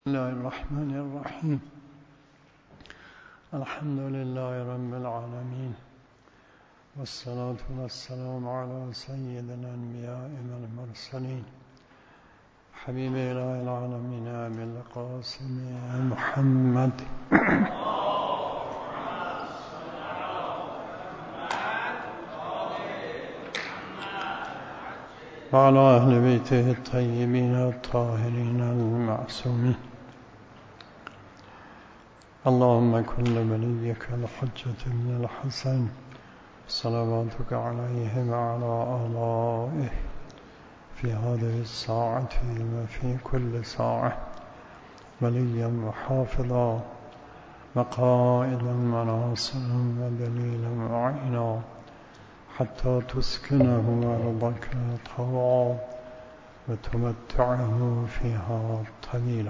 بسم الله الرحمن الرحيم. الحمد لله رب العالمين، والصلاة والسلام على سيد الأنبياء والمرسلين حبيب إله العالمين أبي القاسم محمد وعلى أهل بيته الطيبين الطاهرين المعصومين. اللهم كن لوليك الحجة بن الحسن صلواتك عليه وعلى آبائه في هذه الساعة وفي كل ساعة وليا وحافظا وقائدا وناصرا ودليلا وعينا حتى تسكنه أرضك طوعا وتمتعه فيها طويلا.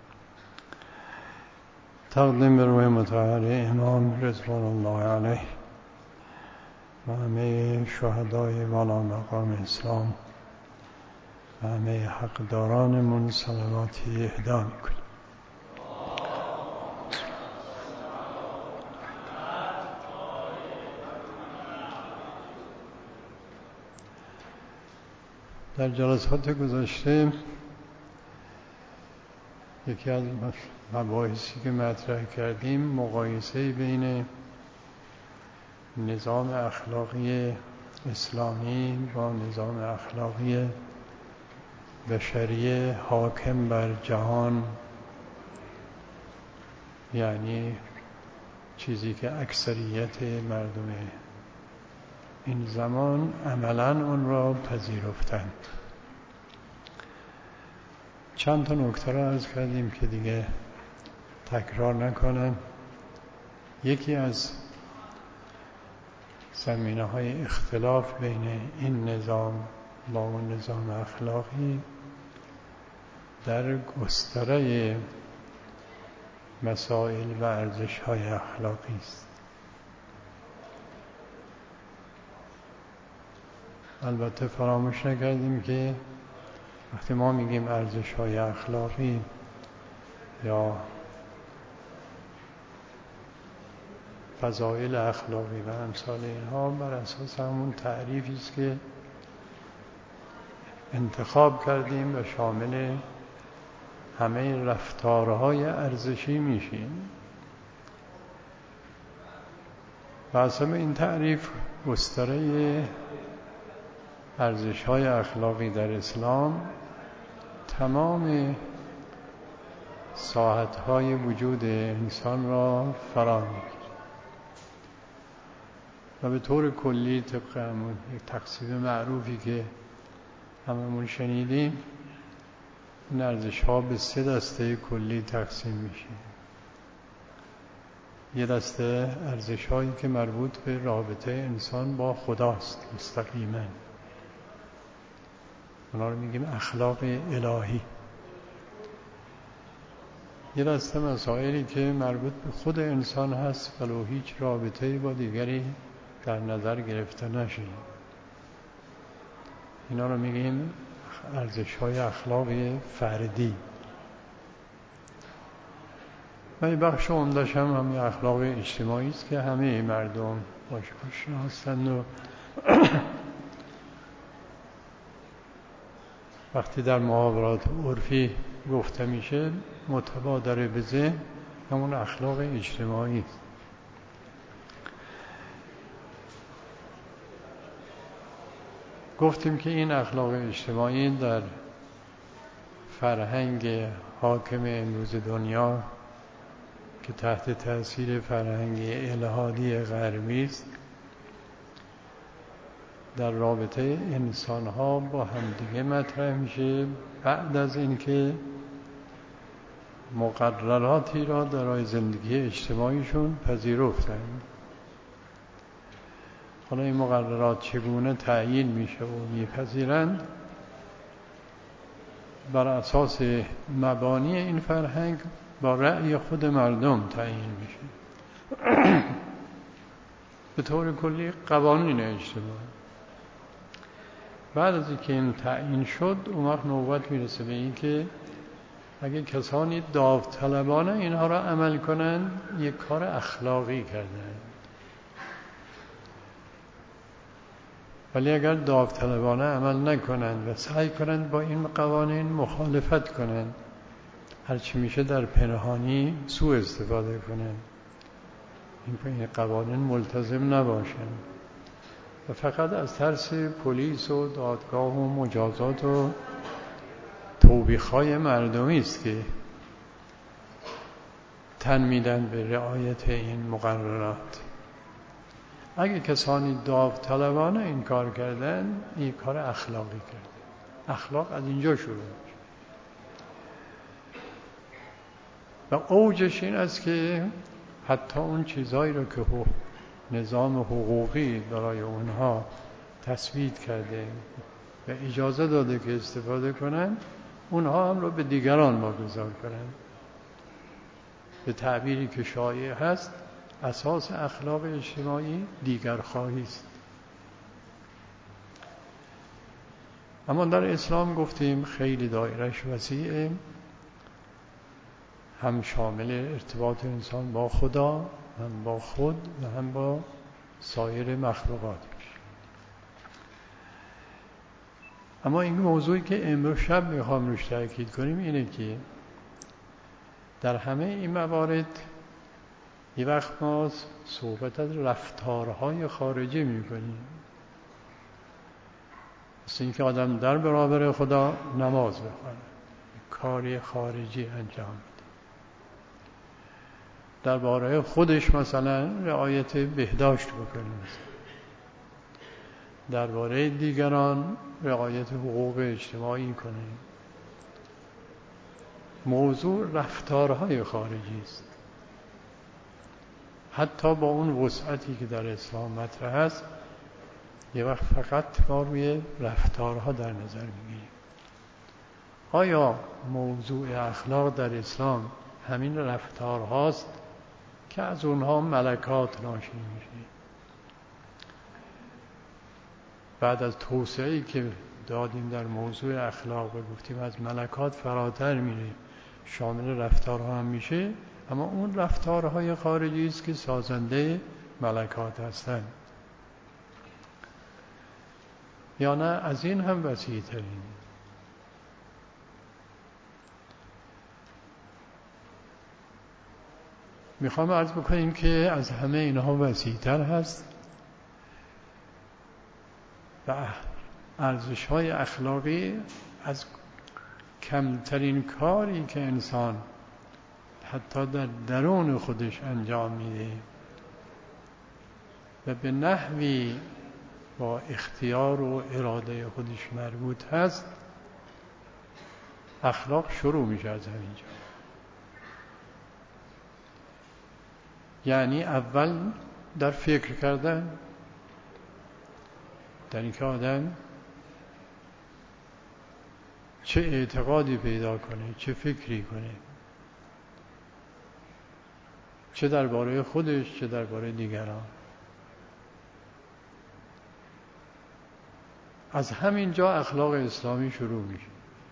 تقدیم به روی مطهر امام رضوان الله علیه و همه شهدای والا مقام اسلام و همه حقدارانمون صلواتی اهدا میکنیم. در جلسات گذشته یکی از مباحثی که مطرح کردیم مقایسه بین نظام اخلاقی اسلامی با نظام اخلاقی بشری حاکم بر جهان، یعنی چیزی که اکثریت مردم این زمان عملاً اون را پذیرفتند. چند تا نکته را عرض کردیم که دیگه تکرار نکنم. یکی از زمینه‌های اختلاف بین این نظام با اون نظام اخلاقی در گستره مسائل و ارزش‌های اخلاقی است. البته فراموش نکردیم که وقتی ما میگیم ارزش‌های اخلاقی یا فضایل اخلاقی و امثال اینها بر اساس همون تعریفی است که انتخاب کردیم و شامل همه رفتارهای ارزشی میشه. و اصلا این تعریف گستره ارزش‌های اخلاقی در اسلام تمام ساحت‌های وجود انسان را فرا می‌گیرد و به طور کلی طبق همون یک تقسیم معروفی که هممون شنیدیم این ارزش‌ها به 3 دسته کلی تقسیم میشه. یه دسته ارزش‌هایی که مربوط به رابطه انسان با خداست مستقیما، اونا رو میگیم اخلاق الهی. یه دسته مسائلی که مربوط به خود انسان هست ولو هیچ رابطه‌ای با دیگری در نظر گرفته نشه، اینا رو میگیم ارزش‌های اخلاق فردی. و این بخش عمده‌اش هم اخلاق اجتماعی است که همه مردم باش آشنا هستند و وقتی در محاورات عرفی گفته میشه متبادر به ذهن همون اخلاق اجتماعی است. گفتیم که این اخلاق اجتماعی در فرهنگ حاکم امروز دنیا که تحت تاثیر فرهنگ الحادی غربی است در رابطه انسان‌ها با همدیگه مطرح میشه بعد از اینکه مقرراتی را برای زندگی اجتماعیشون پذیرفتند. حالا این مقررات چگونه تعیین میشه و میپذیرند بر اساس مبانی این فرهنگ با رأی خود مردم تعیین میشه. به طور کلی قوانین اجتماعی. بعد از اینکه این تعیین شد اون وقت نوبت میرسه به این که اگه کسانی داوطلبانه اینها را عمل کنند یک کار اخلاقی کردن، ولی اگر داوطلبانه عمل نکنند و سعی کنند با این قوانین مخالفت کنند، هرچی میشه در پنهانی سوء استفاده کنند، این قوانین ملتزم نباشند و فقط از ترس پلیس و دادگاه و مجازات و توبیخ‌های مردمی است که تن میدن به رعایت این مقررات. اگه کسانی داوطلبانه این کار کردن، این کار اخلاقی کردن. اخلاق از اینجا شروع میشه و اوجش این است که حتی اون چیزهایی رو که نظام حقوقی برای اونها تثبیت کرده و اجازه داده که استفاده کنن، اونها هم رو به دیگران واگذار کنن. به تعبیری که شایع هست، اساس اخلاق اجتماعی دیگرخواهی است. اما در اسلام گفتیم خیلی دایرش وسیعه، هم شامل ارتباط انسان با خدا، هم با خود و هم با سایر مخلوقات. اما این موضوعی که امروز شب میخوام روش تاکید کنیم اینه که در همه این موارد یه وقت ما صحبت از رفتارهای خارجی میکنیم، مثل اینکه آدم در برابر خدا نماز بخونه، کاری خارجی انجام میده، درباره خودش مثلا رعایت بهداشت بکنه، درباره دیگران رعایت حقوق اجتماعی کنه. موضوع رفتارهای خارجی است. حتی با اون وسعتی که در اسلام مطرح است، یه وقت فقط ما روی رفتارها در نظر میگیریم. آیا موضوع اخلاق در اسلام همین رفتارهاست که از اونها ملکات ناشی میشه؟ بعد از توسعه‌ای که دادیم در موضوع اخلاق و گفتیم از ملکات فراتر میره، شامل رفتارها هم میشه، اما اون رفتارهای خارجی است که سازنده ملکات هستند. یا نه از این هم وسیع ترین؟ میخوام عرض بکنیم که از همه اینها وسیع تر هست و ارزش‌های اخلاقی از کمترین کاری که انسان حتی در درون خودش انجام میده و به نحوی با اختیار و اراده خودش مربوط هست، اخلاق شروع میشه از همینجا. یعنی اول در فکر کردن، در اینکه آدم چه اعتقادی پیدا کنه، چه فکری کنه، چه درباره خودش چه درباره دیگران. از همین جا اخلاق اسلامی شروع میشه.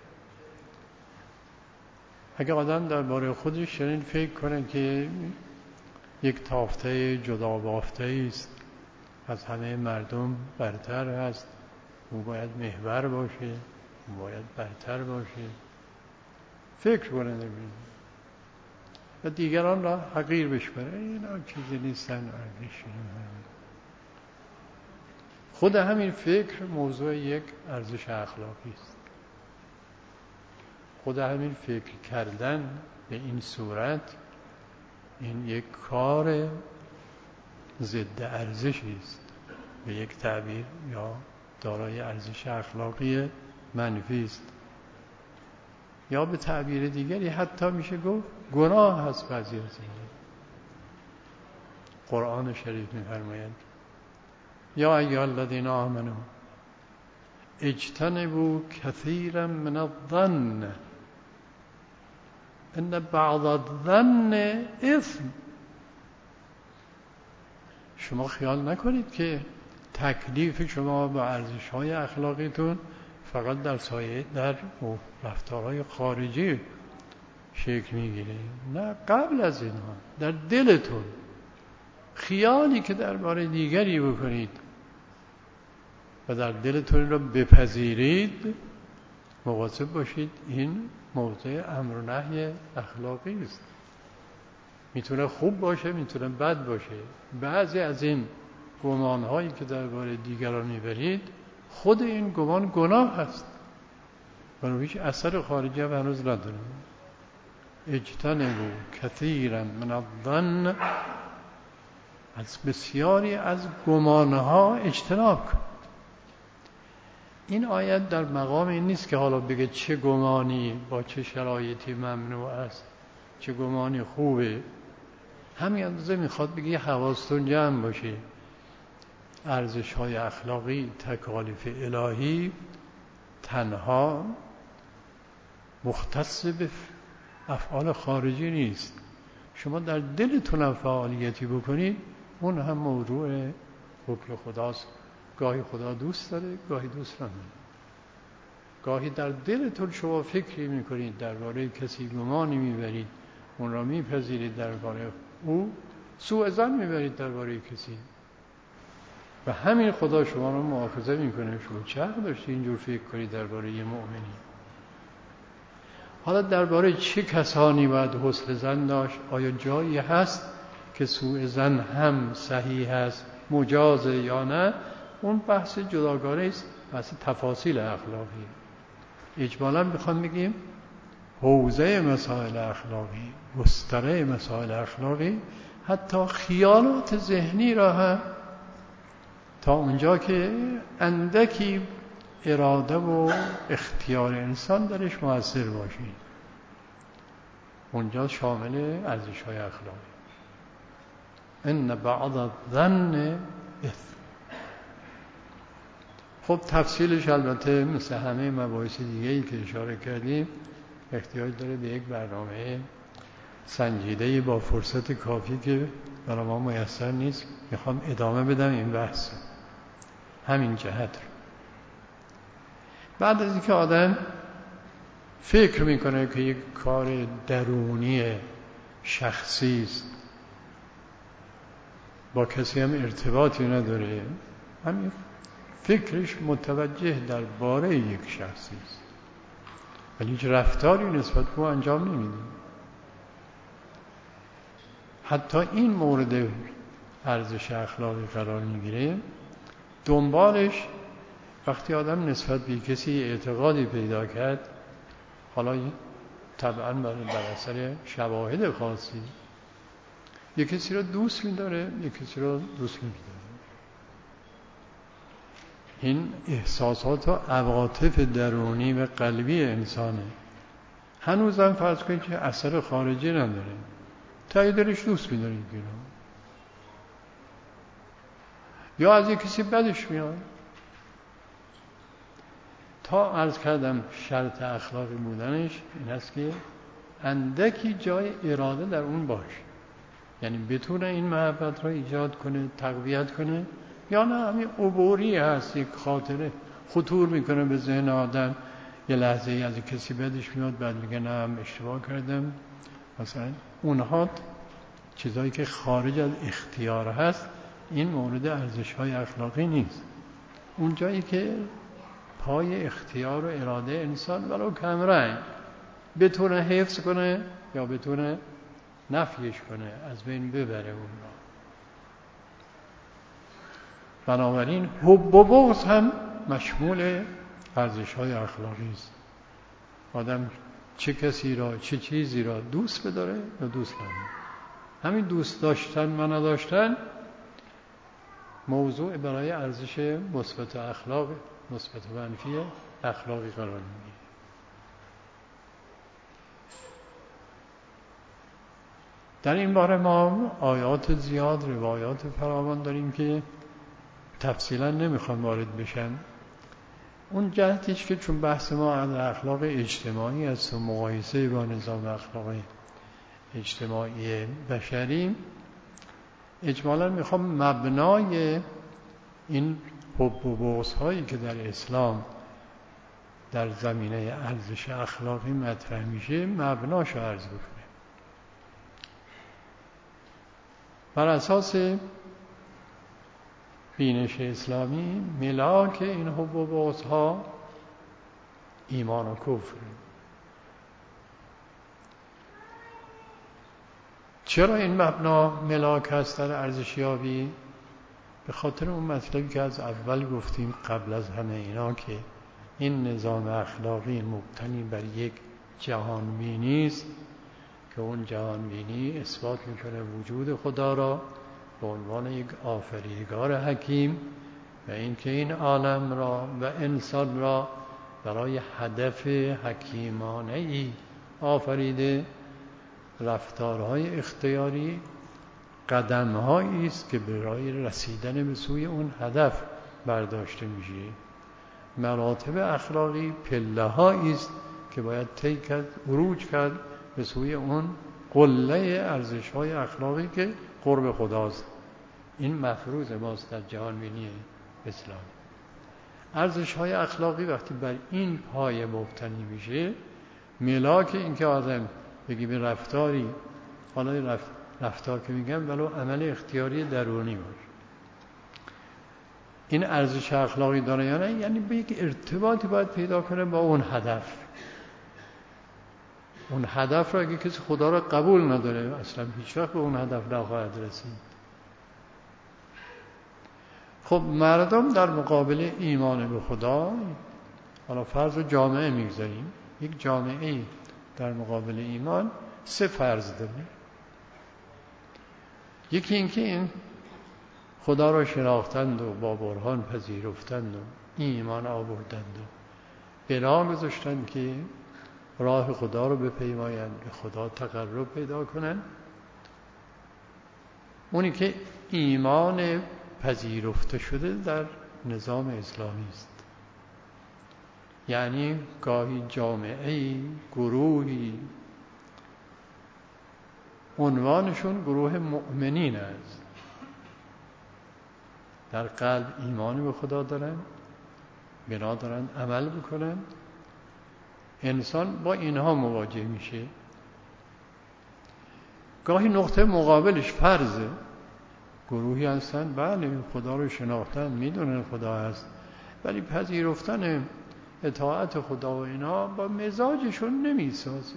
اگه آدم درباره خودش چنین فکر کنه که یک تافته جدا بافته است، از همه مردم برتر هست، او باید محور باشه، او باید برتر باشه، فکر کنه و دیگران را حقیر بشمره، اینا چیزی نیستن. خود همین فکر موضوع یک ارزش اخلاقی است. خود همین فکر کردن به این صورت، این یک کار ضد ارزشی است، به یک تعبیر، یا دارای ارزش اخلاقی منفی است، یا به تعبیر دیگری حتی میشه گفت گناه هست. بعضی از این قرآن شریف می‌فرماید یا ایها الذین آمنوا اجتنبوا کثیرا من الظن ان بعض الظن اثم. شما خیال نکنید که تکلیف شما با ارزش‌های اخلاقیتون فقط در رفتارهای خارجی شکل میگیره. نه، قبل از اینها در دلتون خیالی که درباره دیگری بکنید و در دلتون رو بپذیرید، مواظب باشید این موضوع امر و نهی اخلاقی است. میتونه خوب باشه، میتونه بد باشه. بعضی از این گمانهایی که درباره دیگران میبرید، خود این گمان گناه هست و هیچ اثر خارجی هم هنوز نداره. اجتنبوا کثیرا من الظن، از بسیاری از گمانها اجتناب کن. این آیت در مقام این نیست که حالا بگه چه گمانی با چه شرایطی ممنوع است، چه گمانی خوبه. همین اندازه میخواد بگه حواستون جمع باشه. ارزش‌های اخلاقی، تکالیف الهی تنها مختص به افعال خارجی نیست. شما در دلتون فعالیتی بکنید، اون هم موضوع حکم خداست. گاهی خدا دوست داره، گاهی دوست نداره. گاهی در دلتون شما فکری میکنید، درباره کسی گمانی میبرید، اون را میپذیرید، درباره او سوء ظن میبرید درباره کسی، و همین خدا شما را مؤاخذه میکنه. شما چه حق داشتی اینجور فکر کنید درباره یه مؤمنی؟ حالا درباره چه کسانی باید حسن ظن داشت؟ آیا جایی هست که سوء ظن هم صحیح است، مجازه یا نه؟ اون بحث جداگانه است، بحث تفاصیل اخلاقی. اجمالا میخوام بگیم حوزه مسائل اخلاقی، گستره مسائل اخلاقی، حتی خیالات ذهنی را هم تا اونجا که اندکی اراده و اختیار انسان درش مؤثر باشید، اونجا شامل ارزش‌های اخلاقی. ان بعض الظن اثم. خب تفصیلش البته مثل همه مباحث دیگه‌ای که اشاره کردیم احتیاج داره به یک برنامه سنجیده با فرصت کافی که برای ما میسر نیست. میخوام ادامه بدم این بحث، همین جهت رو. بعد از اینکه آدم فکر میکنه که یک کار درونی شخصی است، با کسی هم ارتباطی نداره، همین فکرش متوجه درباره یک شخصی است، ولی هیچ رفتاری نسبت به او انجام نمیده. حتی این مورد ارزش اخلاقی قرار میگیره. دنبالش وقتی آدم نسبت به کسی اعتقادی پیدا کرد، حالا طبعا بر اثر شواهد خاصی، یک کسی رو دوست می‌داره، یک کسی رو دوست نمی‌داره. این احساسات و عواطف درونی و قلبی انسانه. هنوزم فرض کنید که اثر خارجی نداره، ته دلش دوست می‌داره یا از یک کسی بدش میاد. تا عرض کردم شرط اخلاقی بودنش این است که اندکی جای اراده در اون باشه، یعنی بتونه این محبت را ایجاد کنه، تقویت کنه، یا نه همین عبوری هست، یک خاطره خطور میکنه به ذهن آدم، یه لحظه ای از کسی بدش میاد، بعد میگه نه هم اشتباه کردم. مثلا اونها چیزایی که خارج از اختیار هست، این مورد ارزش‌های اخلاقی نیست. اون جایی که پای اختیار و اراده انسان ولو کمرنگ بتونه حفظ کنه یا بتونه نفیش کنه، از بین ببره اون را. بنابراین حب و بغض هم مشمول ارزش‌های اخلاقی است. آدم چه کسی را، چه چیزی را دوست بداره یا دوست نداره. همین دوست داشتن و نداشتن موضوع برای ارزش مثبت اخلاق، مثبت و منفی اخلاقی قرار میگیره. در این باره ما آیات زیاد، روایات فراوان داریم که تفصیلا نمیخوام وارد بشم. اون جهتیش که چون بحث ما از اخلاق اجتماعی است و مقایسه با نظام اخلاق اجتماعی بشری، اجمالا میخوام مبنای این حب و بغض هایی که در اسلام در زمینه ارزش اخلاقی مطرح میشه مبناشو عرض بکنه. بر اساس بینش اسلامی ملاک این حب و بغض‌ها ایمان و کفر. چرا این مبنا ملاک هست در ارزشیابی؟ به خاطر اون مطلبی که از اول گفتیم قبل از همه اینا که این نظام اخلاقی مبتنی بر یک جهانبینی است که اون جهانبینی اثبات میکنه وجود خدا را به عنوان یک آفریدگار حکیم و اینکه این عالم را و انسان را برای هدف حکیمانه ای آفریده. رفتارهای اختیاری قدم‌هایی است که برای رسیدن به سوی اون هدف برداشته میشه. مراتب اخلاقی پله‌هایی است که باید طی کرد، عروج کرد به سوی اون قله ارزش‌های اخلاقی که قرب خداست. این مفروض ماست در جهانبینی اسلام. ارزش‌های اخلاقی وقتی بر این پایه مبتنی میشه، ملاک این که آدم بگی به رفتاری، حالا رفتار که میگم ولو عمل اختیاری درونی باشه، این ارزش اخلاقی داره یا نه، یعنی به یک ارتباطی باید پیدا کنه با اون هدف. اون هدف را اگه کسی خدا را قبول نداره اصلا هیچ وقت به اون هدف نخواهد رسید. خب مردم در مقابل ایمان به خدا، حالا فرض جامعه میگذاریم، یک جامعه در مقابل ایمان سه فرض داره. یکی اینکه این خدا را شناختند و با برهان پذیرفتند و ایمان آوردند و بنا گذاشتند که راه خدا رو بپیمایند، به خدا تقرب پیدا کنند. اونی که ایمان پذیرفته شده در نظام اسلامی است. یعنی گاهی جامعه‌ای، گروهی عنوانشون گروه مؤمنین است، در قلب ایمان به خدا دارن، بنا دارن عمل بکنن. انسان با اینها مواجه میشه. گاهی نقطه مقابلش فرضه، گروهی هستن بله خدا رو شناختن، میدونن خدا هست، ولی پذیرفتن اطاعت خدا و اینا با مزاجشون نمیسازه،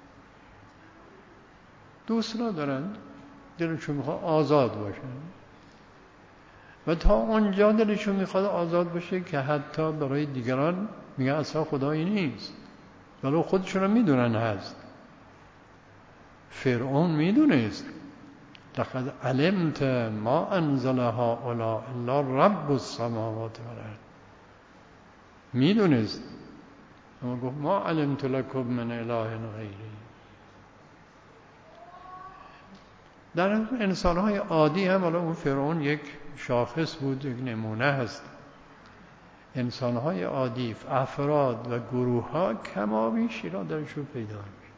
دوست ندارن، دلشون میخواد آزاد باشن و تا اونجا دلشون میخواد آزاد باشه که حتی برای دیگران میگن اصلا خدایی نیست، ولی خودشون هم میدونن هست. فرعون میدونست لقد علمت ما انزل هؤلاء الا رب السماوات والارض، میدونست، اما گفت ما علمت لکم من اله غیری. در انسان‌های عادی هم، حالا اون فرعون یک شاخص بود، یک نمونه هست، انسان‌های عادی، افراد و گروه‌ها کمابیش اینا درشون پیدا میشه.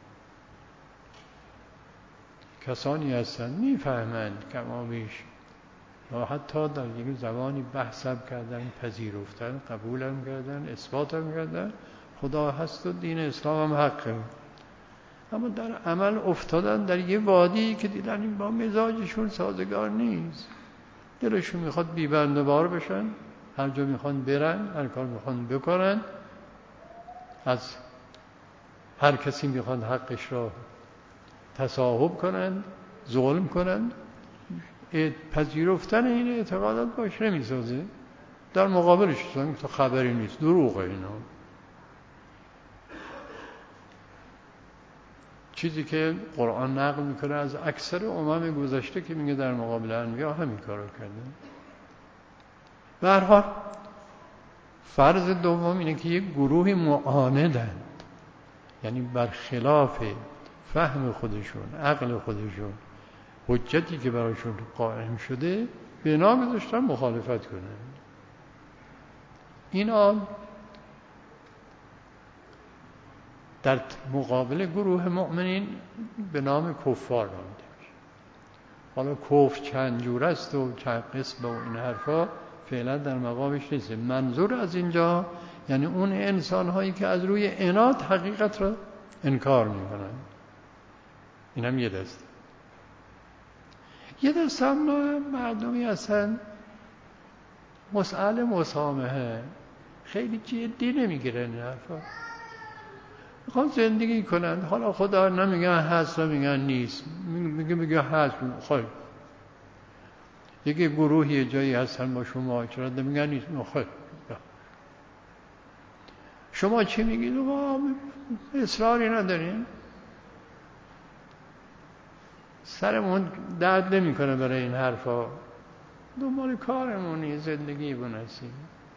کسانی هستند میفهمند کمابیش و حتی در یک زمانی بحثم کردن، پذیرفتن، قبولم کردن، اثباتم کردن خدا هست و دین اسلام هم حقه، اما در عمل افتادن در یه وادی که دیدن این با مزاجشون سازگار نیست. دلشون میخواد بی‌بنده‌بار بشن، هر جا میخوان برن، هر کار میخوان بکنن، از هر کسی میخوان حقش را تصاحب کنن، ظلم کنن. پذیرفتن این اعتقادات باش نمیسازه، در مقابلش تو خبری نیست، دروغه اینا. چیزی که قرآن نقل میکنه از اکثر امم گذشته که میگه در مقابل انبیا همین کارو کردن. به هر حال فرض دوم اینه که یک گروهی معاندند، یعنی برخلاف فهم خودشون، عقل خودشون، حجتی که برایشون قائم شده بنا گذاشتن مخالفت کنن. اینا در مقابل گروه مؤمنین به نام کفار نامیده میشه. حالا کفر چند جور است و چند قسم و این حرفا فعلا در مقامش نیست. منظور از اینجا یعنی اون انسان هایی که از روی عناد حقیقت را انکار میکنن. این هم یه دسته. یه دسته هم مردمی هستن مسئله مسامحه خیلی جدی نمیگیرن این حرفا، میخوان زندگی کنن. حالا خدا نمیگن هست و میگن نیست، میگه هست. خب یکی گروهی جایی هستن با شما چرا نمیگن نیست؟ خب شما چی میگید؟ اصراری ندارین، سرمون درد نمیکنه برای این حرفا، دنبال کارمونی زندگی بونسیم.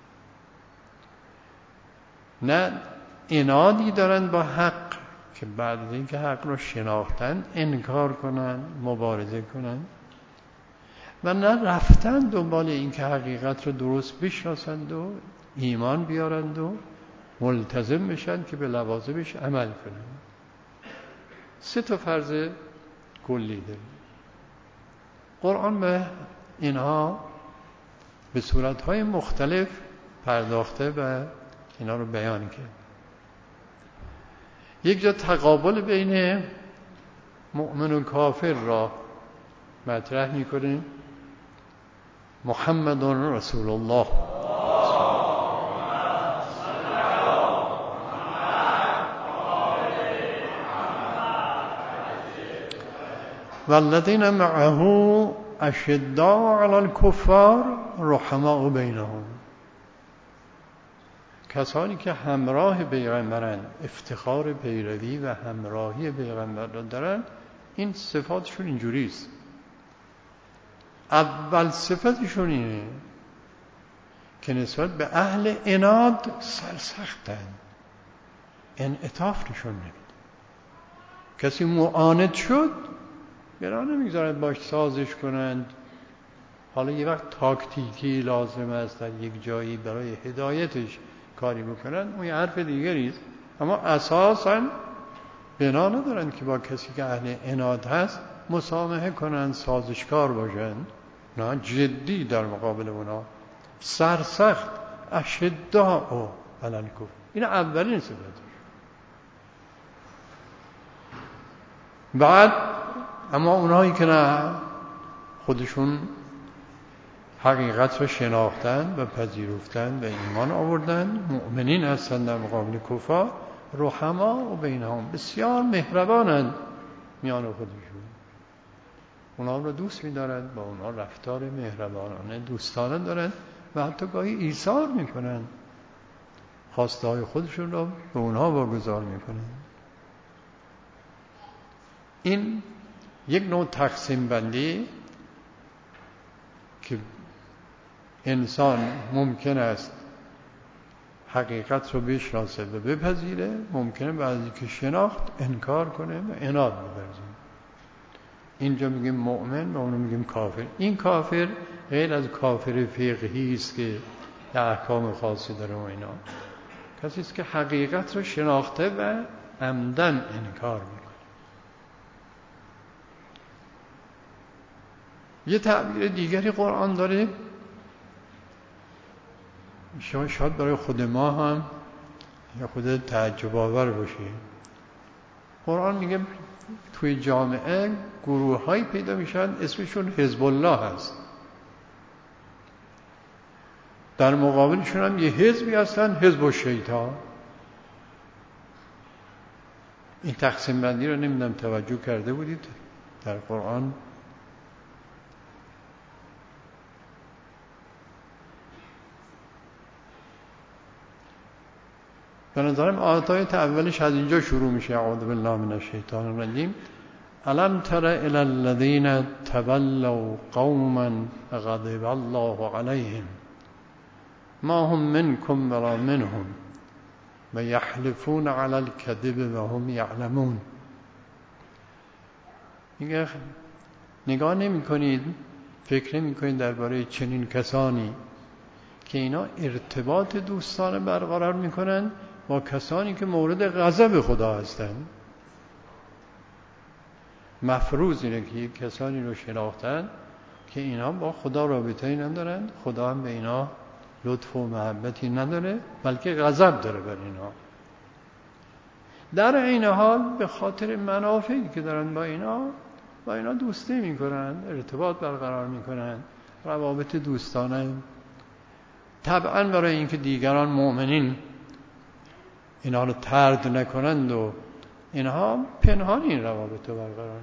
نه عنادی دارن با حق که بعد از اینکه حق رو شناختن انکار کنن، مبارزه کنن، و نه رفتن دنبال اینکه حقیقت رو درست بشناسند و ایمان بیارند و ملتزم بشن که به لوازمش عمل کنن. 3 فرض کلی داره. قرآن به اینها به صورتهای مختلف پرداخته و اینا رو بیان کرد. یک جا تقابل بین مؤمن و کافر را مطرح می‌کنیم. محمد رسول الله والذین معه اشداء علی الکفار رحماء بینهم. کسانی که همراه پیغمبرن، افتخار پیروی و همراهی پیغمبر را دارن، این صفاتشون اینجوری است. اول صفتشون اینه که نسبت به اهل عناد سرسختن، انعطاف نشون نمیدن. کسی معاند شد گرا نمیگذارن باش سازش کنند. حالا یه وقت تاکتیکی لازم است در یک جایی برای هدایتش کاری بکنن، اون یه حرف دیگری است، اما اساساً بنا ندارن که با کسی که اهل عناد هست مسامحه کنن، سازشکار باشن. نه، جدی در مقابل اونا، سرسخت، اشداء علی الکفر. این اولین صفتش. بعد اما اونایی که نه، خودشون حقیقت رو شناختن و پذیرفتن و ایمان آوردن، مؤمنین هستند در مقابل کفار، رحما و بینهم، بسیار مهربانند میان خودشون. اونا رو دوست می‌دارند، با اونا رفتار مهربانانه دوستانه دارند و حتی گاهی ایثار میکنند، خواسته های خودشون رو به اونها واگذار میکنند. این یک نوع تقسیم بندی که انسان ممکن است حقیقت رو بشناسه و بپذیره، ممکنه بعضی که شناخت انکار کنه و عناد بورزه. اینجا میگیم مؤمن و اونو میگیم کافر. این کافر غیر از کافر فقهی است که احکام خاصی داره و اینا، کسی است که حقیقت رو شناخته و عمدن انکار میکنه. یه تعبیر دیگری قرآن داره، شاید برای خود ما هم یا خود تعجب آور باشه. قرآن میگه توی جامعه گروه های پیدا میشن اسمشون حزب الله هست، در مقابلشون هم یه حزبی هستن، حزب الشیطان. این تقسیم بندی رو نمیدونم توجه کرده بودید در قرآن؟ به نظرم آیات اولش از اینجا شروع میشه. اعوذ بالله من الشیطان الرجیم. الم تر الی الذین تولوا قوما غضب الله علیهم ما هم منکم ولا منهم و یحلفون علی الکذب و هم یعلمون. میگه نگاه نمی کنید، فکر نمی کنید درباره چنین کسانی که اینا ارتباط دوستانه برقرار میکنن با کسانی که مورد غضب خدا هستند. مفروض اینه که یک کسانی رو شناختن که اینا با خدا رابطه‌ای ندارن، خدا هم به اینا لطف و محبتی نداره، بلکه غضب داره بر اینها. در این حال به خاطر منافعی که دارن با اینا دوستی میکنن، ارتباط برقرار میکنن، روابط دوستانه. طبعا برای اینکه دیگران مؤمنین اینا رو طرد نکنند و اینها پنهانی این روابط رو برقرار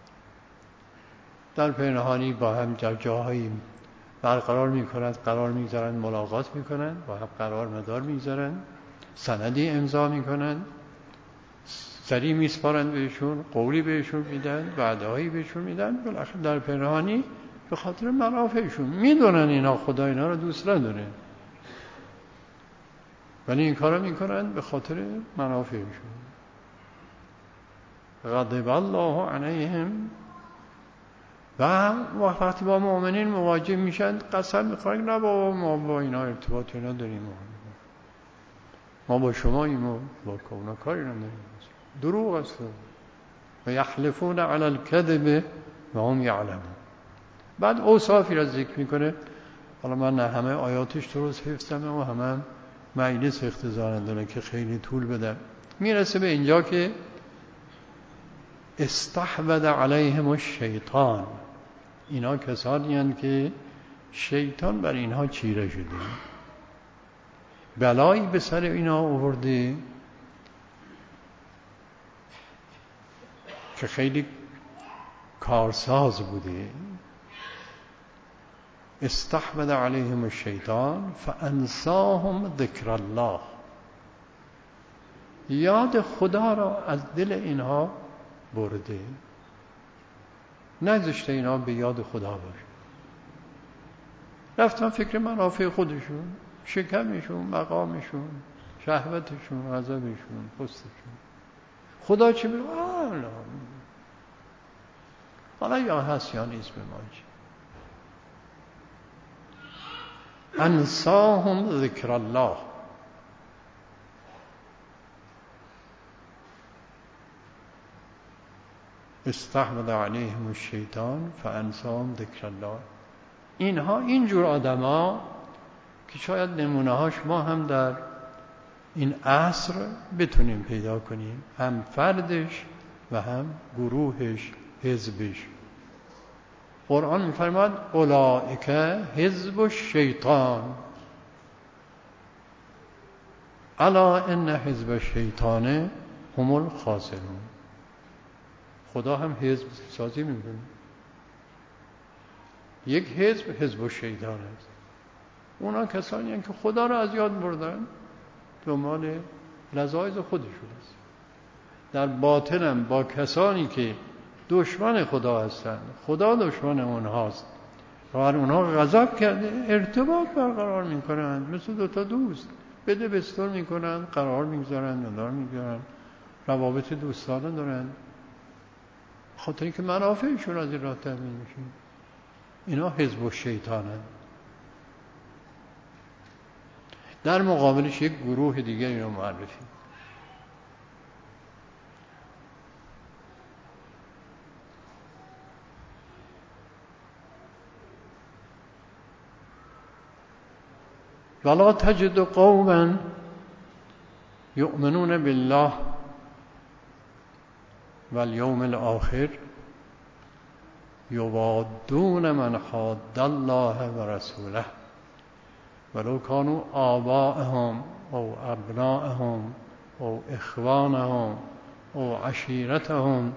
در پنهانی با هم در جاهایی برقرار میکنند، قرار میگذارند، ملاقات میکنند، با هم قرار مدار میگذارند، سندی امضا میکنند، سری میسپارند بهشون، قولی بهشون میدن، وعده‌هایی بهشون میدن، بالاخره در پنهانی به خاطر منافعشون. میدونن اینا خدا اینا رو دوست نداره، ولی این کارو میکنن به خاطر منافعشون. غضب الله علیهم. و وقتی با مؤمنین مواجه میشن قسم میخورن نه بابا ما با اینا ارتباطی نداریم، ما با شماییم و با اونا کاری نداریم. دروغ است. و یحلفون علی الکذب و هم یعلمون. بعد اوصافی را ذکر میکنه. حالا من نه همه آیاتش درست حفظم و همه مجلس اختزار نداره که خیلی طول بده. میرسه به اینجا که استحوذ علیهم الشیطان. اینا کسانی هستند که شیطان بر اینها چیره شده، بلایی به سر اینا آورده که خیلی کارساز بوده. استحوذ علیهم الشیطان فانساهم ذکر الله. یاد خدا را از دل اینها برده، نذاشته اینا به یاد خدا باشه. رفتن فکر منافع خودشون، شکمشون، مقامشون، شهوتشون، غضبشون، پستشون. خدا چی میگه؟ حالا یا هست یا نیست به ما چی. انساهم ذکر الله. استحوذ علیهم الشیطان فانساهم ذکر الله. اینها اینجور آدما که شاید نمونه هاش ما هم در این عصر بتونیم پیدا کنیم، هم فردش و هم گروهش، حزبش. قرآن می‌فرماید اولئک حزب الشیطان الا ان حزب الشیطان هم الخاسرون. خدا هم حزب سازی می‌کنه. یک حزب الشیطان است. اونا کسانی هستند که خدا را از یاد بردن، دنبال لذایذ خودشون است. در باطن هم با کسانی که دشمن خدا هستند، خدا دشمن اونهاست و بر اونها غضب کرده، ارتباط برقرار میکنند. مثل دوتا دوست بده بستر میکنند، قرار میگذارند، ندار میگذارند، روابط دوستانه دارند، خاطر اینکه منافعشون از این راه تامین میشه. اینا حزب الشیطانند. در مقابلش یک گروه دیگری رو معرفی. ولا تجد قوما یؤمنون بالله والیوم الآخر یوادون من حاد الله و رسوله ولو كانوا آباءهم او ابناءهم او اخوانهم او عشیرتهم.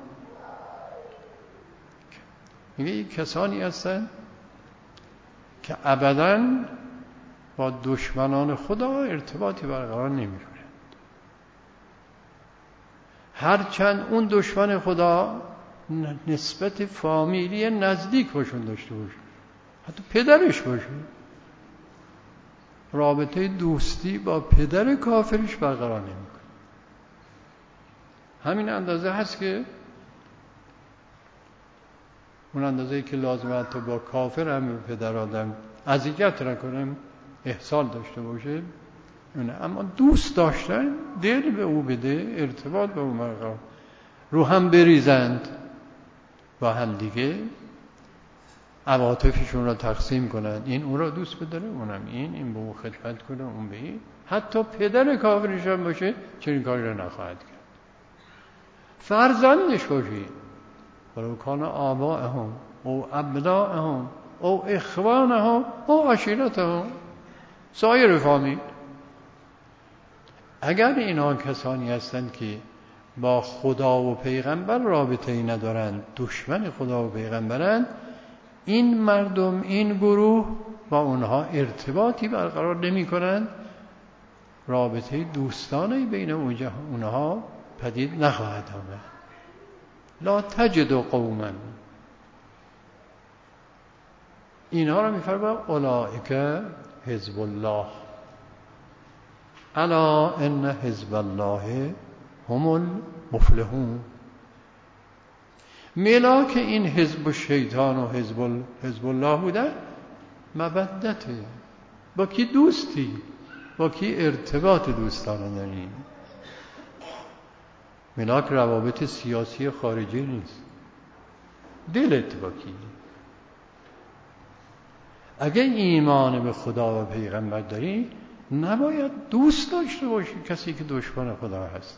میگه کسانی هستند که ابداً با دشمنان خدا ارتباطی برقرار نمی‌کنند، هرچند اون دشمن خدا نسبت فامیلی نزدیک باشون داشته باشه، حتی پدرش باشه، رابطه دوستی با پدر کافرش برقرار نمی‌کنه. همین اندازه هست که اون اندازه‌ای که لازمه حتی با کافر هم پدر آدم اذیت نکنه، احسان داشته باشه، اما دوست داشتن، دل به او بده، ارتباط به او برقرار، رو هم بریزند با هم دیگه، عواطفشون رو تقسیم کنن، این اون رو دوست بداره، اونم این به اون خدمت کنه، اون به این. حتی پدر کافرش هم باشه چنین کاری رو نخواهد کرد. فرزندش باشه، ولو کان آباءهم او ابناءهم او اخوانهم او عشیرتهم، سایر فامیل. اگر اینا کسانی هستند که با خدا و پیغمبر رابطه‌ای ندارند، دشمن خدا و پیغمبرند، این مردم، این گروه با اونها ارتباطی برقرار نمی کنند، رابطه دوستانه بین اونها پدید نخواهد آمد. لا تجد قوما، اینها رو می‌فرماید اولئک حزب الله الا ان حزب الله هم المفلحون. ملاک این حزب شیطان و حزب الله بودن مودته. با کی دوستی؟ با کی ارتباط دوستانه داری؟ ملاک روابط سیاسی خارجی نیست، دلت با کی؟ اگه ایمان به خدا و پیغمبر داری، نباید دوست داشته باشی کسی که دشمن خدا هست.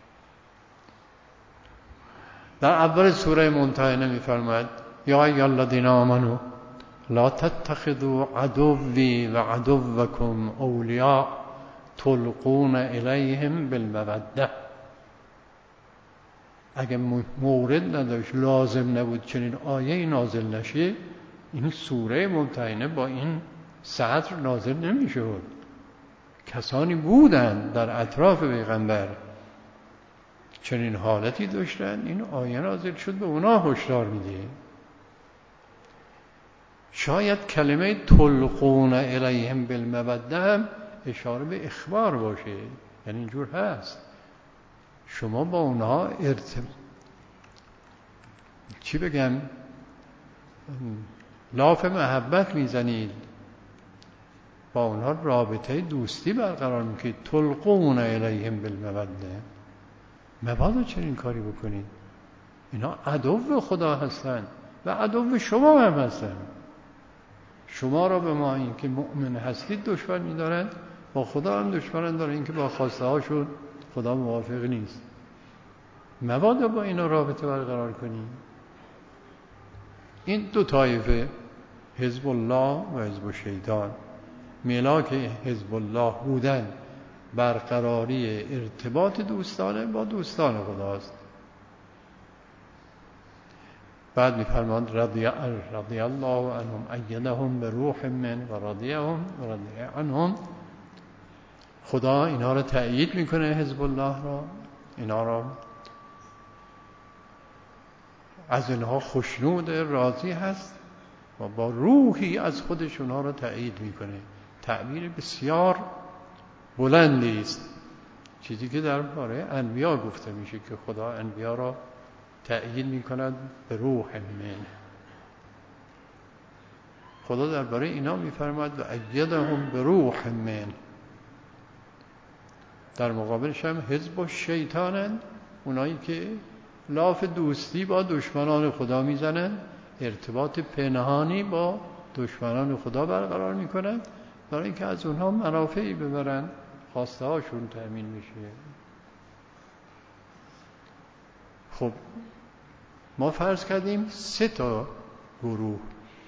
در اول سوره ممتحنه می‌فرماید یا ایها الذین آمنوا لا تتخذوا عدوی و عدوکم اولیاء تلقون الیهم بالموده. اگه مورد نداشت، لازم نبود چنین آیه نازل نشه، این سوره ممتحنه با این سطر نازل نمی‌شد. کسانی بودند در اطراف پیغمبر چنین حالتی داشتن، این آیه نازل شد به اونا هشدار میده. شاید کلمه تلقون الیهم بالموده هم اشاره به اخبار باشه، یعنی اینجور هست شما با اونها چی بگم، لاف محبت میزنید، با اونها رابطه دوستی برقرار میکنید. تلقون الیهم بالموده، مبادا چنین کاری بکنید. اینا عدو خدا هستند و عدو شما هم هستند. شما را به ما این که مؤمن هستید دشمن می‌دارند، با خدا هم دشمن دارند، این که با خواسته هاشون خدا موافق نیست. مبادا با اینا رابطه برقرار کنید. این دو طایفه، حزب الله و حزب شیطان، ملاک حزب الله بودن برقراری ارتباط دوستانه با دوستان خداست. بعد می‌فرماند رضی الله عنهم ایدهم بروح من و رضیهم و رضی عنهم. خدا اینا رو تأیید میکنه، حزب الله را، اینا را از اینها خوشنود، راضی هست و با روحی از خودش اونها را تأیید میکنه. تعبیر بسیار بلندی است، چیزی که درباره انبیا گفته میشه که خدا انبیا را تأیید میکند به روح من. خدا درباره اینا میفرماید و ایدهم به روح من. در مقابلش هم حزب شیطانند، اونایی که لاف دوستی با دشمنان خدا میزنن، ارتباط پنهانی با دشمنان خدا برقرار میکنن برای اینکه از اونها منافعی ببرن، خواسته هاشون تأمین میشه. خب ما فرض کردیم 3 تا گروه.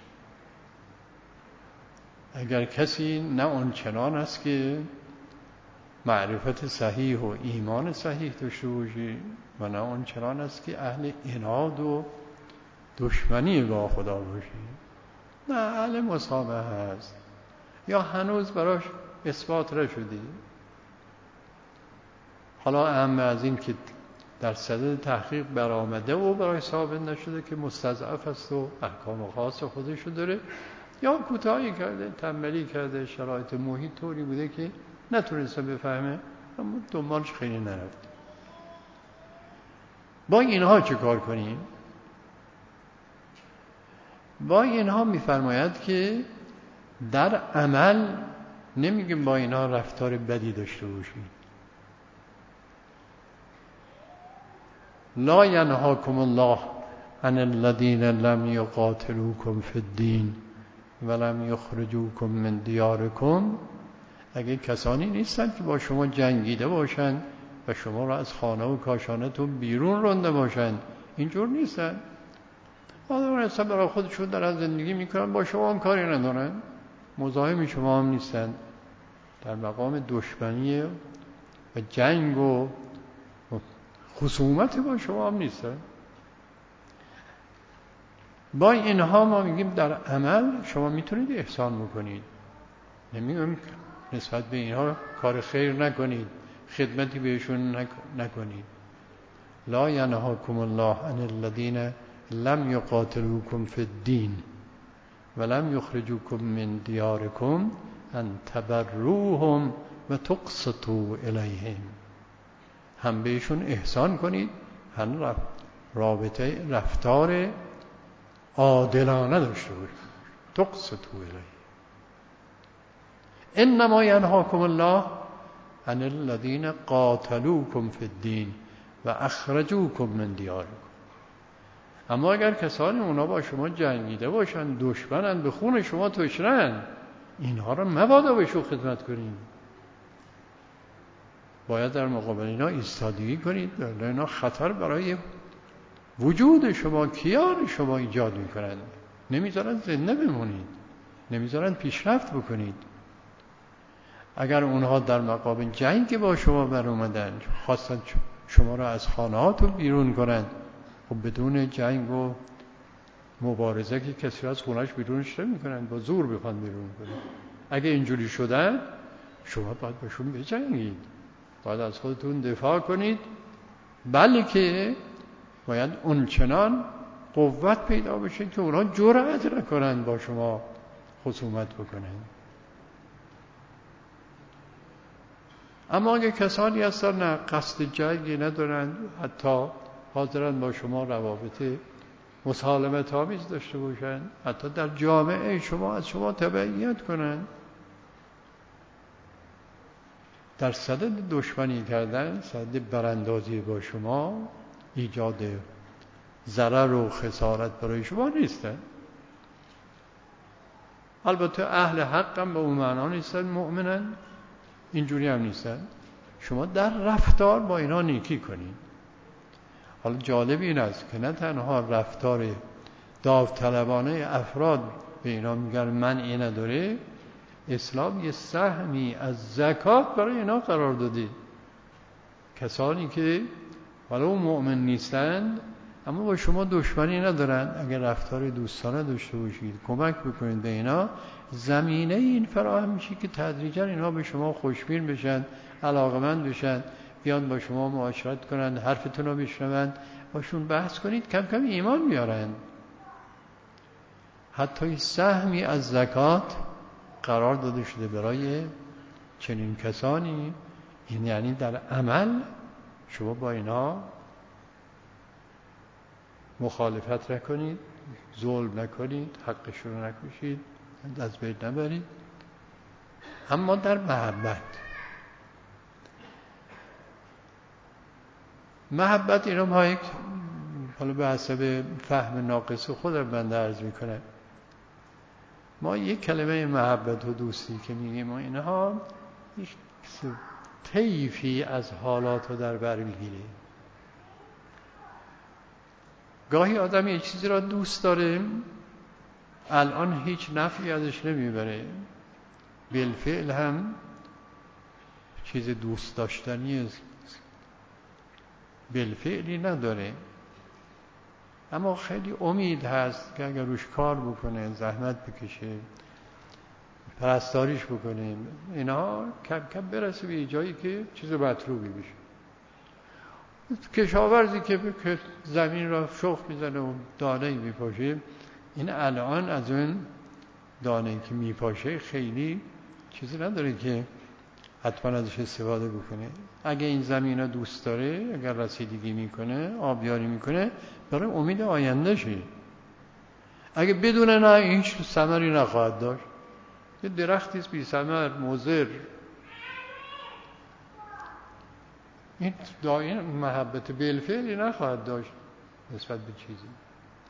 اگر کسی نه آنچنان است که معرفت صحیح و ایمان صحیح داشته باشه و نه آنچنان است که اهل عناد و دشمنی با خدا باشه، نه اهل مصابه هست یا هنوز براش اثبات نشده، حالا اهم از این که در صدد تحقیق برآمده و برای ثابت نشده که مستضعف است و احکام خاص خودشو داره، یا کوتاهی کرده، تنبلی کرده، شرایط محیط طوری بوده که نتونسته بفهمه، اما دنبالش خیلی نرفته. با اینها چه کار کنیم؟ با اینها میفرماید که در عمل نمیگیم با اینها رفتار بدی داشته باشیم. لا ینهاکم الله عن الذين لم يقاتلوكم في الدين ولم يخرجوكم من دیارکم، اگه کسانی نیستن که با شما جنگیده باشند و شما را از خانه و کاشانتون بیرون رانده باشند، اینجور نیستن. آدم هستن برای خودشون دارن زندگی میکنن، با شما هم کاری ندارن، مزاحم شما هم نیستن، در مقام دشمنی و جنگ و خصومت با شما هم نیستن. با اینها ما میگیم در عمل شما میتونید احسان بکنید، نمیگم نسبت به اینها کار خیر نکنید، خدمتی بهشون نکنید. لا ینهاکم الله عن الذین لم یقاتلوکم فی الدین ولم یخرجوکم من دیارکم ان تبروهم و تقسطوا الیهم. هم بهشون احسان کنید، هم رابطه رفتار عادلانه داشته باشید. تقسطوا الیهم. انما ینهاکم الله عن الذین قاتلوکم فی الدین و اخرجوکم من دیارکم. اما اگر کسانی اونا با شما جنگیده باشن، دشمنن، به خون شما تشنن، اینها را مبادا بهشون خدمت کنید. باید در مقابل اینا ایستادگی کنید، در اینا خطر برای وجود شما، کیان شما ایجاد میکنند، نمیذارن زنده بمونید، نمیذارن پیشرفت بکنید. اگر اونها در مقابل جنگ با شما بر اومدن، خواستن شما را از خانهاتون بیرون کنند، خب بدون جنگ و مبارزه که کسی از خونهش بیرونش نمی‌کنن، با زور بخوان بیرون کنن. اگه اینجوری شدن شما باید باشون بجنگید، باید از خودتون دفاع کنید، بلکه باید اونچنان قوت پیدا بشه که اونها جرأت نکنن با شما خصومت بکنن. اما اگه کسانی هستن نه قصد جنگی ندارن، حتی حاضرن با شما روابط مسالمت آمیز داشته باشن، حتی در جامعه شما از شما تبعیت کنن، در صدد دشمنی کردن، صدد براندازی با شما، ایجاد ضرر و خسارت برای شما نیستن. البته اهل حق هم به اون معنا نیستن، مؤمنن، اینجوری هم نیستن. شما در رفتار با اینا نیکی کنید. حالا جالب این است که نه تنها رفتار داوطلبانه افراد به اینا میگن منعی نداره، اسلام یه سهمی از زکات برای اینا قرار داده. کسانی که ولو مؤمن نیستند اما با شما دشمنی ندارن، اگر رفتار دوستانه داشته باشید، کمک بکنید به اینا، زمینه این فراهم میشه که تدریجا اینا به شما خوشبین بشن، علاقمند بشن، بیان با شما معاشرت کنند، حرفتون رو بشنوند، باشون بحث کنید، کم کم ایمان میارن. حتی سهمی از زکات قرار داده شده برای چنین کسانی. این یعنی در عمل شما با اینا مخالفت نکنید، ظلم نکنید، حقشون رو نکشید، از بین نبرید. اما در محبت اینا ما یک، حالا به حسب فهم ناقص خودم من عرض میکنم، ما یک کلمه محبت و دوستی که میگیم و اینها یک طیفی از حالات رو در بر میگیره. گاهی آدم یک چیزی را دوست داره، الان هیچ نفعی ازش نمیبره، بالفعل هم چیز دوست داشتنی بالفعلی نداره، اما خیلی امید هست که اگر روش کار بکنه، زحمت بکشه، پرستاریش بکنه، اینا کم کم برسه به جایی که چیز مطلوبی بشه. کشاورزی که زمین را شخم میزنه و دانه‌ای میپاشه، این الان از اون دانه‌ای که میپاشه خیلی چیزی نداره که حتما ازش استفاده بکنه. اگه این زمین را دوست داره، اگر رسیدگی میکنه، آبیاری میکنه، برای امید آینده شه. اگه بدونه نه، هیچ ثمری نخواهد داشت، یه درختی است بی ثمر، مضر. این دائم محبت بالفعلی نخواهد داشت نسبت به چیزی.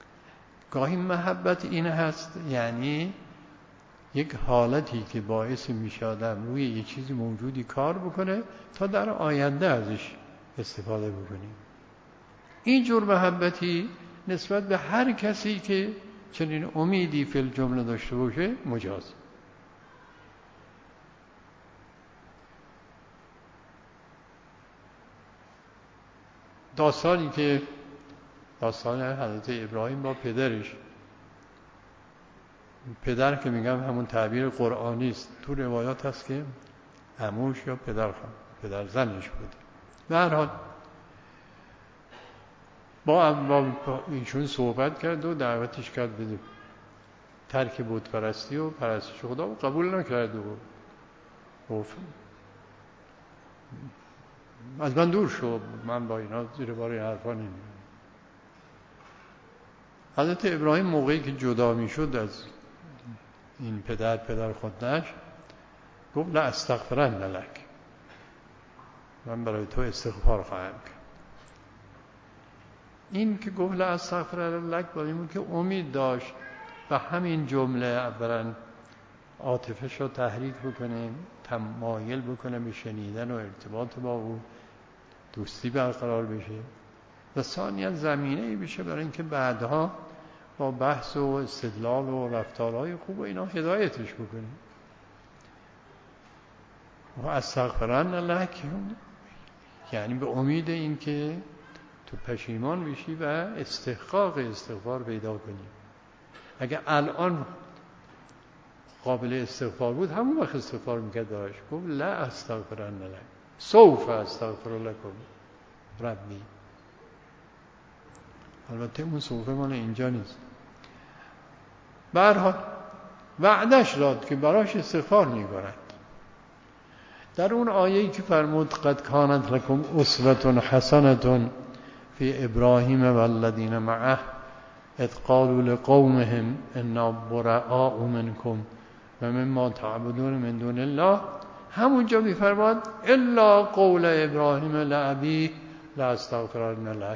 گاهی محبت این هست یعنی یک حالتی که باعث میشه آدم روی یه چیزی موجودی کار بکنه تا در آینده ازش استفاده بکنیم. این جور محبتی نسبت به هر کسی که چنین امیدی فی الجمله داشته باشه مجاز. داستانی که داستان حضرت ابراهیم با پدرش، پدر که میگم همون تعبیر قرآنی است، تو روایات هست که عموش یا پدر زنش بود. به هر حال با ایشون صحبت کرد و دعوتش کرد به ترک بت پرستی و پرستش خدا و قبول نکرد و گفت از من دور شو، من با اینا زیر بار این حرفا نمیام. حضرت ابراهیم موقعی که جدا میشد از این پدر خودش گفت لا استغفرن لک، من برای تو استغفار خواهم کرد. این که گفت لا استغفرن لک با این که امید داشت و همین جمله اولا عاطفش رو تحریک بکنه، تمایل بکنه به شنیدن و ارتباط با او، دوستی برقرار بشه و ثانیاً زمینه‌ای بشه برای اینکه بعدها با بحث و استدلال و رفتارهای خوب و اینا هدایتش بکنه. و استغفرن لک یعنی به امید این که تو پشیمان بشی و استحقاق استغفار پیدا کنی. اگه الان قابل استغفار بود همون وقت استغفار میکرد براش. گفت لا استغفرن لک سوف استغفر لکم ربی. البته اون سوف مال اینجا نیست. به هر حال وعدش داد که براش استغفار میکنند. در اون آیه‌ای که فرمود قد کانت لکم اسوة حسنة فی ابراهیم والذین معه اذ قالوا لقومهم انا براء منکم و مما تعبدون من دون الله، همونجا میفرماد الا قول ابراهیم لابیه لاستغفرن لک.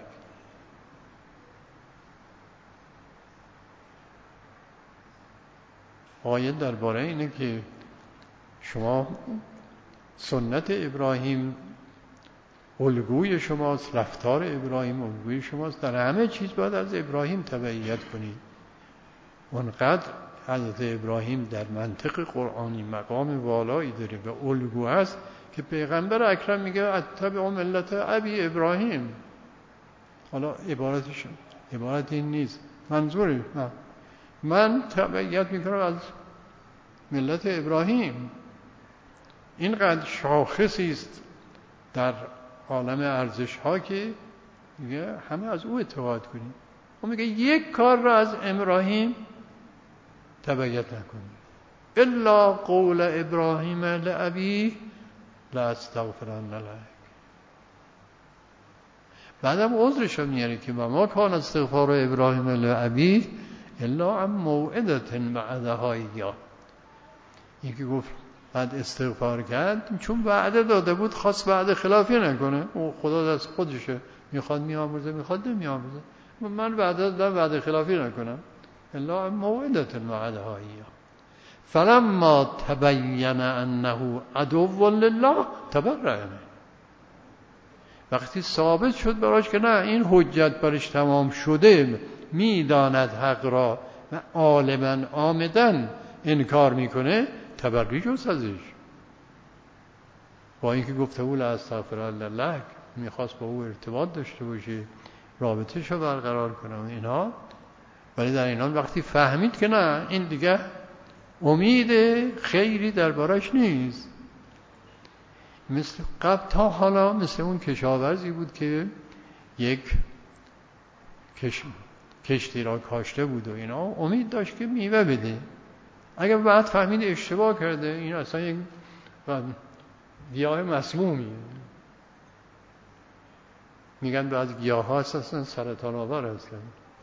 آیه درباره اینه که شما سنت ابراهیم الگوی شماست، رفتار ابراهیم الگوی شماست، در همه چیز باید از ابراهیم تبعیت کنید. اونقدر حضرت ابراهیم در منطق قرآنی مقام والایی داره و الگو هست که پیغمبر اکرم میگه اتبع ملت ابی ابراهیم. حالا عبارت این نیست، منظوری من تبعیت میکنم از ملت ابراهیم. اینقدر شاخصی است در عالم ارزش ها که میگه همه از او اتحاد کنیم. اون میگه یک کار را از ابراهیم تبعیت نکنیم الا قول ابراهیم لابیه لاستغفرن لک. بعدم عذرش رو میاره که ما کان استغفار ابراهیم لابیه الا عن موعده وعدها ایاه. یکی گفت بعد استغفار کرد چون وعده داده بود خواست وعده خلافی نکنه. او خدا دست خودشه، میخواد میامرزه میخواد نمیامرزه. من وعده دادم وعده خلافی نکنم. الا موعده وعدها ایاه فلما تبین انه عدو لله تبرأ منه. وقتی ثابت شد براش که نه این حجت برش تمام شده، میداند حق را و عالما عامدا انکار میکنه، تبری جز ازش. با اینکه گفته او لا استغفرن لک، میخواست با او ارتباط داشته باشه، رابطه‌شو برقرار کنه و اینا، ولی در این حال وقتی فهمید که نه این دیگه امید خیری دربارش نیست، مثل قبل تا حالا مثل اون کشاورزی بود که یک کشتی را کاشته بود و اینا، امید داشت که میوه بده. اگر بعد فهمید اشتباه کرده، این اصلا یک گیاه مسمومیه. میگن بعضی گیاه ها اصلا سرطان آور هستن.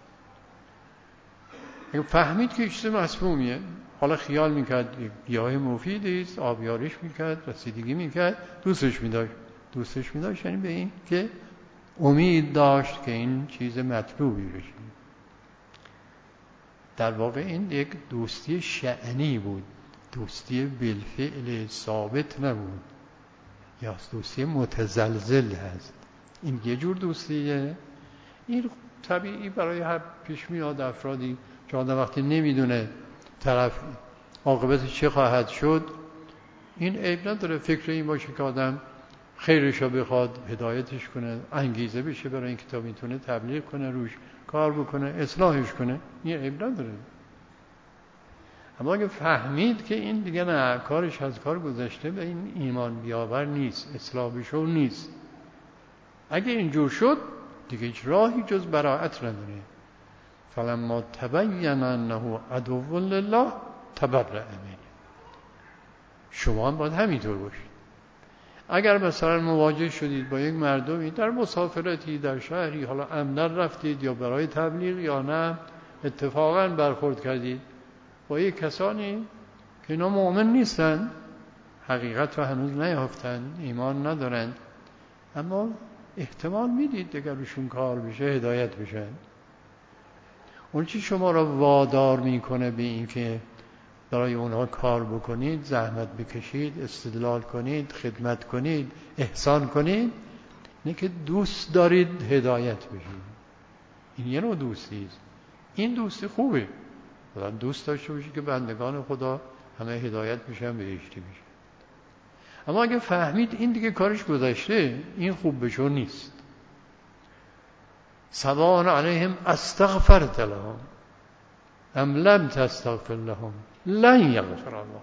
اگر فهمید که چیز مسمومیه، حالا خیال میکرد گیاه مفیدی است، آبیاریش میکرد، رسیدگی میکرد، دوستش میداشت یعنی به این که امید داشت که این چیز مطلوبی بشه. در واقع این یک دوستی شأنی بود، دوستی بالفعل ثابت نبود، یا دوستی متزلزل هست. این یه جور دوستیه. این طبیعی برای هر پیش میاد افرادی که آدم وقتی نمیدونه طرف عاقبتش چه خواهد شد، این عیب نداره فکر این باشه که آدم خیرشو بخواد، هدایتش کنه، انگیزه بشه برای این کتاب میتونه تبلیغ کنه، روش کار بکنه، اصلاحش کنه، این عیب نداره. اما اگه فهمید که این دیگه نه، کارش از کار گذشته و این ایمان بیاور نیست، اصلاح بشو نیست، اگه اینجور شد دیگه هیچ راهی جز براءت نداره. فلما تبین انه عدو لله تبرأ منه. شما هم باید همینطور باشید. اگر مثلا مواجه شدید با یک مردمی در مسافرتی در شهری، حالا عمدن رفتید یا برای تبلیغ یا نه اتفاقا برخورد کردید با یک کسانی که اینا مؤمن نیستن، حقیقت رو هنوز نیافتن، ایمان ندارن، اما احتمال میدید اگر روشون کار بشه هدایت بشن، اون چی شما را وادار میکنه به این که برای اونها کار بکنید، زحمت بکشید، استدلال کنید، خدمت کنید، احسان کنید، اینه که دوست دارید هدایت بشید. این یه نوع دوستی است. این دوستی خوبه، دوست داشته باشید که بندگان خدا همه هدایت بشن، بهشتی بشن. اما اگه فهمید این دیگه کارش گذشته، این خوب بشو نیست. سواء علیهم استغفرت لهم ام لم تستغفر لهم لن یغفر الله.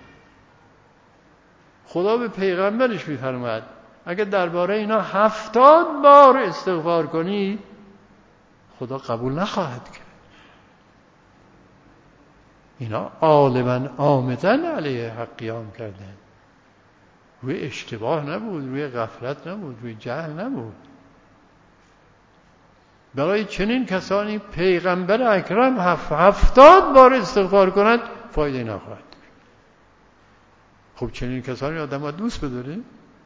خدا به پیغمبرش میفرماید اگه درباره اینا 70 بار استغفار کنی خدا قبول نخواهد کرد. اینا عالما عامدن علیه حق قیام کردن، روی اشتباه نبود، روی غفلت نبود، روی جهل نبود. برای چنین کسانی پیغمبر اکرم 70 بار استغفار کند فایده نخواهد. خب چنین کسانی آدم باید دوست بداره،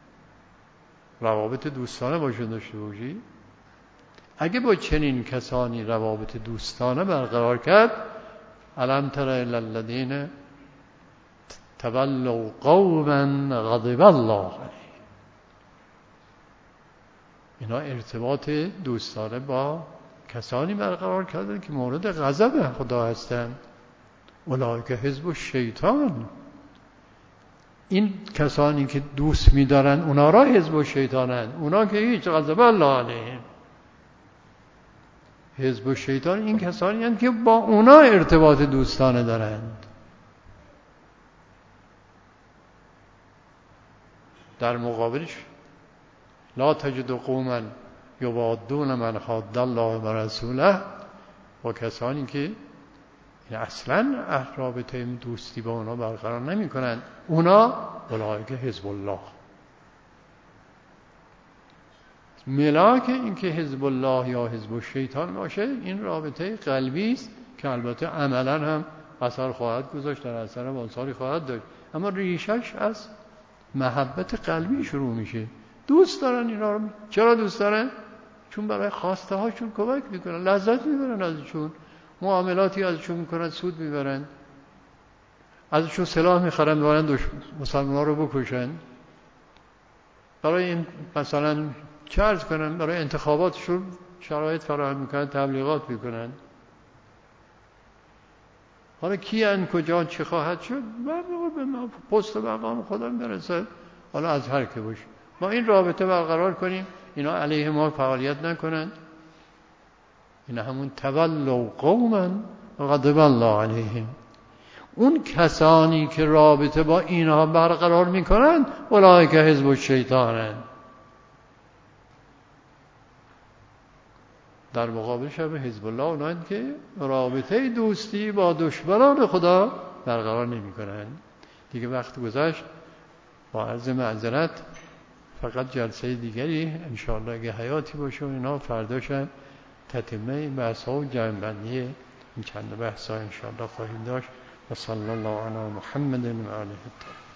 روابط دوستانه باشون داشته باشی. اگه با چنین کسانی روابط دوستانه برقرار کرد، الم تر الی الذین تولوا قوما غضب الله علیهم، اینا ارتباط دوستانه با کسانی برقرار کردن که مورد غضب خدا هستند. اولئک حزب الشیطان، این کسانی که دوست می‌دارن اونا را حزب الشیطانن، اونا که هیچ غضب الله علیهم. حزب الشیطان این کسانی هستند که با اونا ارتباط دوستانه دارند. در مقابلش لا تجد قوما یوادون من حاد الله و رسوله، با کسانی که اصلا رابطه دوستی با اونا برقرار نمی کنند، اونا اولئک حزب الله. ملاک این که حزب الله یا حزب الشیطان باشه این رابطه قلبی است که البته عملا هم اثر خواهد گذاشت، در اثر هم آثاری خواهد داشت، اما ریشش از محبت قلبی شروع میشه. دوست دارن اینا رو. چرا دوست دارن؟ چون برای خواسته هاشون کمک میکنن، لذت میبرن ازشون، معاملاتی ازشون میکنن، سود میبرن، ازشون سلاح میخرن ببرن مسلمان رو بکشن، برای این مثلا چه عرض کنن، برای انتخاباتشون شرایط فراهم میکنن، تبلیغات میکنن. حالا کیان، کجا، چه خواهد شد، به پست و مقام خدا برسه، حالا از هر که باشه. ما این رابطه برقرار کنیم، اینا علیه ما فعالیت نکنن. اینا همون تولوا قوما غضب الله علیهم. اون کسانی که رابطه با اینها برقرار میکنن اولئک حزب الشیطانن. در مقابل شب حزب الله اونان که رابطه دوستی با دشمنان خدا برقرار نمیکنن. دیگه وقت گذشت، با عرض معذرت فقط جلسه دیگری انشاءالله اگه حیاتی باشه و اینا فرداشن تتمه این بحث ها و جمع‌بندی این چند بحث ها انشاءالله خواهیم داشت. و صلی الله علی محمد و آله الطاهرین.